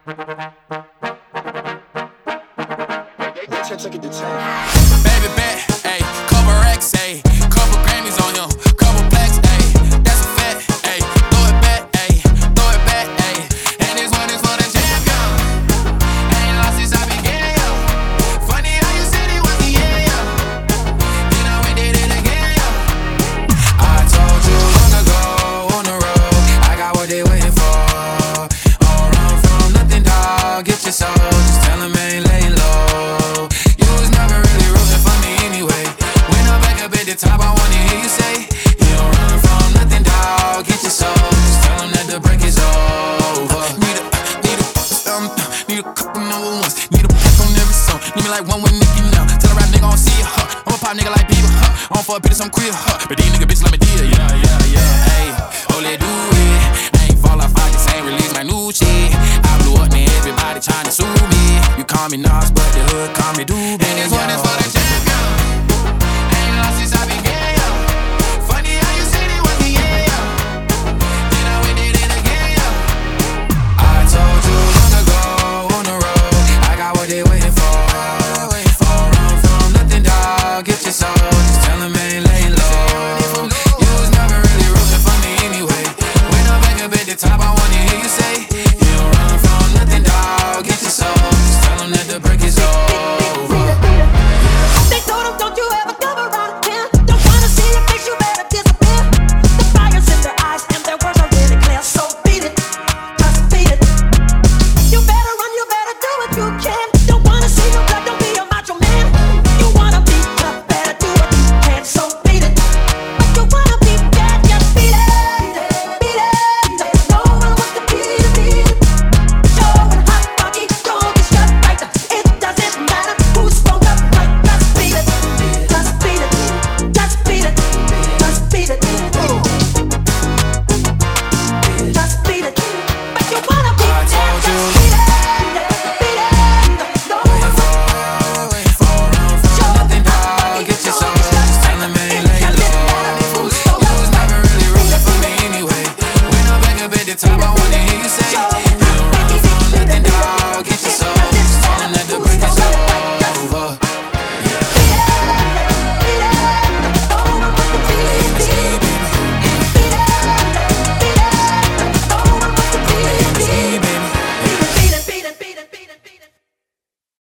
Baby bet, ayy, couple racks, ayy, couple Grammys on him, couple plaques, ayy, that's a fact, ayy, throw it back, ayy, and this one is for the champion. Ain't lost since I began, yo. Funny how you said it was the end, yo. Then I went did it again, yo. I told you long ago on the road, I got what they waiting for. Don't run from nothing, dog. Get your soul, just tell them ain't laying low. The top, I wanna hear you say, you don't run from nothing, dog. Get your soul, just tell them that the break is over. Need a couple number ones, need a pack on every song. Need me like one with Nicki now. Tell a rap nigga I don't see it, huh? I'm a pop nigga like Bieber, huh? I'm for a bit of some queer, huh? But these nigga bitches let me deal, yeah. Hey, oh, let do it. I ain't fall off, I just ain't release my new shit. I blew up, man, everybody trying to sue me. You call me Nas, but the hood call me Doobie. And this one is for the champion.